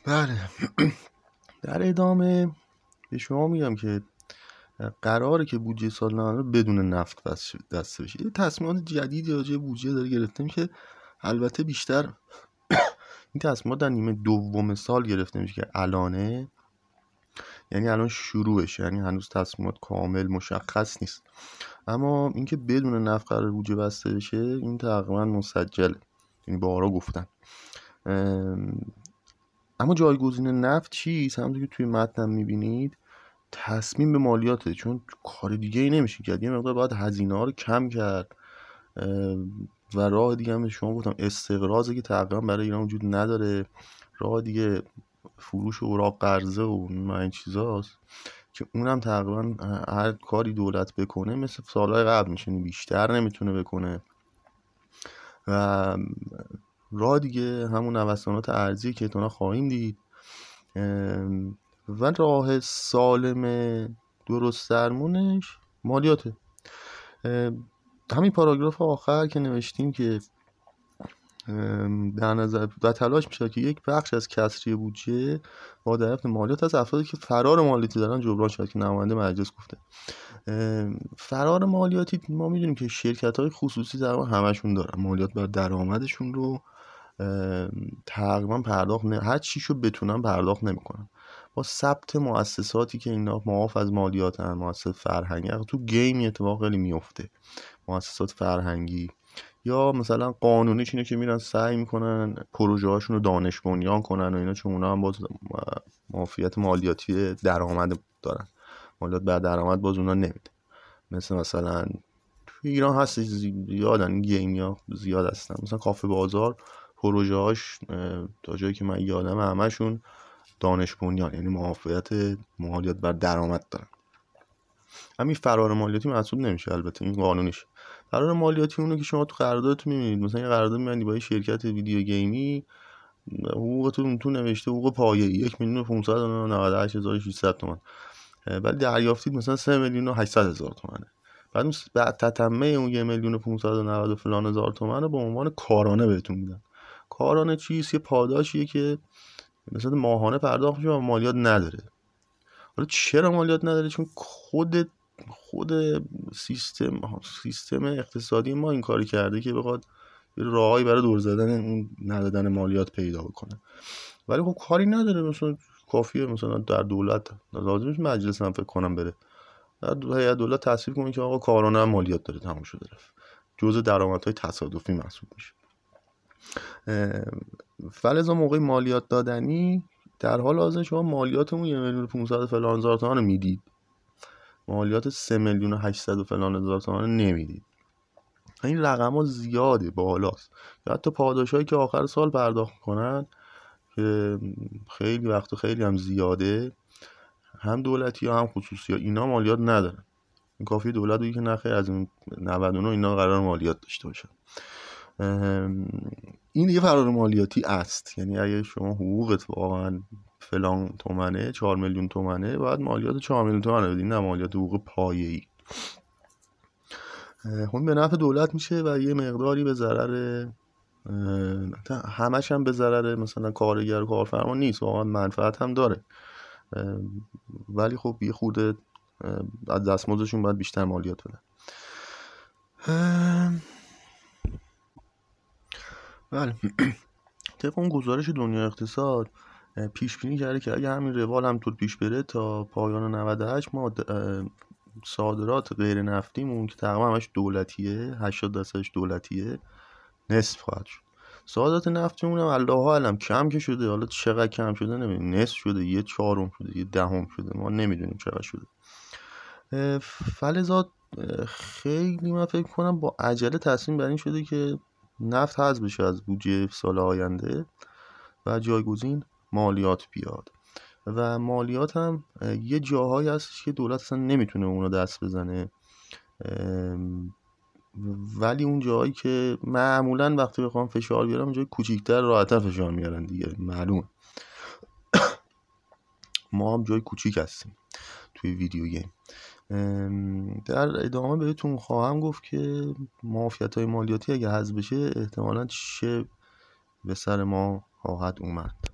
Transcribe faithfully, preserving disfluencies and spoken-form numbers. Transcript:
بله. در ادامه به شما میگم که قراره که بودجه سال نود بدون نفت بسته بشه. یه تصمیمات جدیدی راجع به بودجه داره گرفته میشه، البته بیشتر این تصمیمات در نیمه دوم سال گرفته میشه که الانه، یعنی الان شروعش، یعنی هنوز تصمیمات کامل مشخص نیست. اما اینکه بدون نفت قرار بودجه بسته بشه این تقریبا مسجله، یعنی بارها گفتن. اما جایگزین نفت چیست؟ همونطور که توی متن میبینید تصمیم به مالیاته، چون کار دیگه ای نمیشه کرد. یه مقدار باید هزینه ها رو کم کرد و راه دیگه هم شما گفتم استقراضی که تقریبا برای ایران وجود نداره، راه دیگه فروش اوراق قرضه و این چیزاست که اونم تقریبا هر کاری دولت بکنه مثل سالهای قبل میشه، بیشتر نمیتونه بکنه. و راه دیگه همون نوسانات ارزی که اتنا خواهیم دید و راه سالم درست درمونش مالیاته. همین پاراگراف آخر که نوشتیم که در نظر و تلاش میشه که یک بخش از کسری بودجه با دریافت مالیات از افرادی که فرار مالیاتی دارن جبران شد، که نماینده مجلس گفته. فرار مالیاتی ما میدونیم که شرکت‌های خصوصی تقریبا همشون دارن مالیات بر درآمدشون رو تقریبا پرداخت نه، هر چیشو بتونن پرداخت نمیکنن. با ثبت مؤسساتی که اینا معاف از مالیاتن، مؤسسات فرهنگی، تو گیم اتفاق خیلی میفته، مؤسسات فرهنگی یا مثلا قانونیش اینه که میرن سعی میکنن پروژه هاشون رو دانش بنیان کنن و اینا، چون اونا هم باز معافیت مالیاتی درآمد دارن، مالیات بر درآمد باز اونا نمیده. مثل مثلا تو ایران هست زیادن این گیمیا، زیاد هستن. مثلا کافه بازار پروژه هاش تا جایی که من یادم همشون دانش بنیان، یعنی معافیت مالیات بر درآمد دارن. همین فرار مالیاتی محسوب نمیشه، البته این قانونیشه. فرار مالیاتی اونه که شما تو قراردادتون میبینید، مثلا یه قرارداد میبندی با یه شرکت ویدیو گیمی، حقوقتون تو نوشته حقوق پایه‌ای یک میلیون و پانصد و نود و هشت هزار و ششصد تومان، ولی دریافتید مثلا سه میلیون و هشتصد هزار تومانه. بعد اون بعد تتمه اون یک میلیون و پانصد و نود و فلان هزار تومان رو به عنوان کارانه بهتون میدن. کارانه چیست؟ یه پاداشیه که مثلا ماهانه پرداخت میشه و مالیات نداره. حالا چرا مالیات نداره؟ چون خود خود سیستم سیستم اقتصادی ما این کاری کرده که بخواد یه راهی برای دور زدن اون ندادن مالیات پیدا بکنه. ولی خب کاری نداره، مثلا کافیه مثلا در دولت لازم نیست مجلس هم فکر کنم بره در هیئت دولت تصویب کنه که آقا کارانه هم مالیات داره، تموم شده رفت، جزء درآمدهای تصادفی محسوب میشه. فلزا موقع مالیات دادنی در حال حاضر شما مالیاتمون یک میلیون و پانصد فلان هزار تومان رو میدید، مالیات سه میلیون و هشتصد و فلان هزار تومان نمیدید. این رقم ها زیاده، بالاست. یا حتی پاداشایی که آخر سال پرداخت کنن که خیلی وقت خیلی هم زیاده، هم دولتی ها هم خصوصی ها اینا مالیات ندارن. این کافی دولت بگه که نخیر از این نود و نه اینا قرار مالیات داشته باشن. این یه فرار مالیاتی است، یعنی اگه شما حقوقت واقعا فلان تومنه، چهار میلیون تومنه، باید مالیات چهار میلیون تومنه بدین، نه مالیات حقوق پایه‌ای. هم به نفع دولت میشه و یه مقداری به ضرر، همش هم به ضرر مثلا کارگر و کارفرما نیست، واقعا منفعت هم داره، ولی خب یه خورده از دستمزدشون باید بیشتر مالیات بدن. بله. طبق اون گزارش دنیا اقتصاد پیش بینی کرده که اگه همین روال هم طول پیش بره تا پایان نود و هشت ما صادرات غیر نفتیمون که تقریبا همش دولتیه، هشتاد درصدش دولتیه، نصف خواهد شد. صادرات نفتیمون هم الله اعلم کم که شده، حالا چقدر کم شده نمیدونیم، نصف شده، یه چهارم شده، یه دهم شده، ما نمیدونیم چقدر شده. فلزا خیلی من فکر کنم با عجله تصمیم بر این شده که نفت حذف بشه از بودجه سال آینده و جایگزین مالیات بیاد. و مالیات هم یه جاهایی هستش که دولت اصلا نمیتونه اونو دست بزنه، ولی اون جایی که معمولا وقتی بخوام فشار بیارم اون جای کوچیک‌تر راحت‌تر فشار میارن دیگه، معلومه. ما هم جای کوچیک هستیم توی ویدیو گیم. در ادامه بهتون خواهم گفت که معافیت‌های مالیاتی اگه حذف بشه احتمالاً چه به سر ما خواهد اومد.